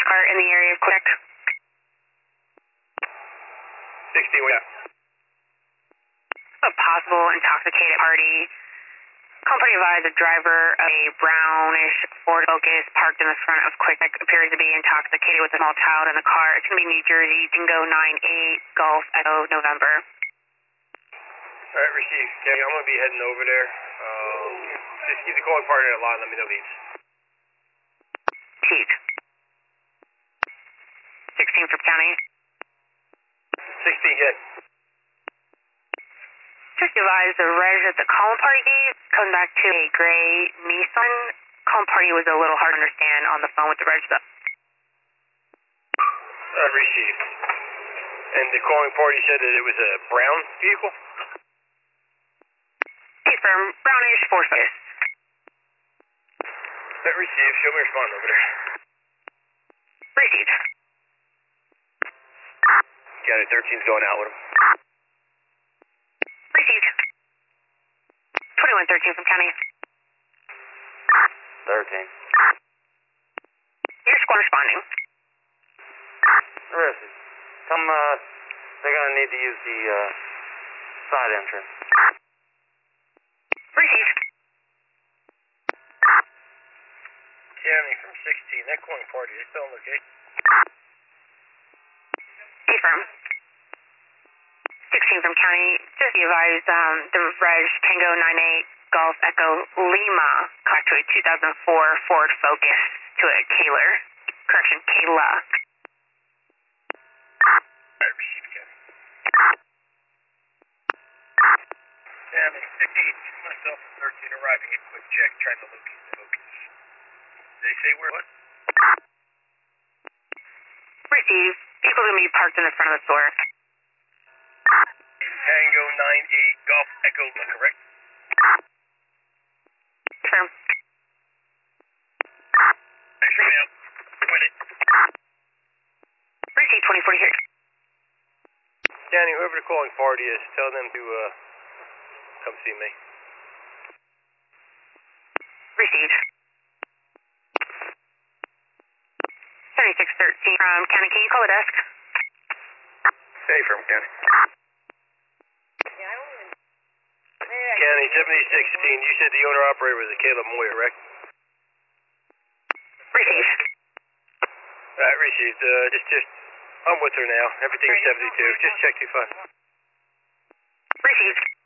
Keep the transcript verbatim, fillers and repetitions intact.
cart in the area of Quick. sixteen, yeah. A possible intoxicated party. Company advised a driver of a brownish Ford Focus parked in the front of Quick appears to be intoxicated with a small child in the car. It's going to be New Jersey, Dingo nine eight, Golf Echo, November. All right, receive. Okay, I'm going to be heading over there. Um, just keep the calling partner in the line. Let me know leads. Chief. sixteen for County. sixteen hit. Just advised the reg at the calling party gate coming back to a gray Nissan. Calling party was a little hard to understand on the phone with the reg though. Uh, received. And the calling party said that it was a brown vehicle? Confirm, brownish Ford Focus. That received. Show me respond over there. Received. County thirteen's going out with him. Received. twenty-one thirteen from County. thirteen. Your squad responding. Arrested. Come, uh, they're gonna need to use the, uh, side entrance. Received. County from sixteen, that calling party, they still on location? Confirm. sixteen from County. Just be advised, um, the reg Tango nine eight, Golf Echo Lima, clocked to a two thousand four Ford Focus to a Kaler. Correction, Kayla. Alright, received, County. County fifteen, myself and thirteen arriving at Quick Check, trying to locate the Focus. Did they say where, what? Received. People going to be parked in the front of the store. Tango nine eight, Golf Echo, correct? Confirm. Thanks for me out. Win it. Received twenty forty-six. County, whoever the calling party is, tell them to, uh, come see me. Received. seventy-six thirteen from County. Can you call the desk? Hey, from County. County seventy-six sixteen, you said the owner operator was a Caleb Moyer, right? Received. Alright, received. Uh, just, just, I'm with her now. Everything's seventy-two. Just check your phone. Received.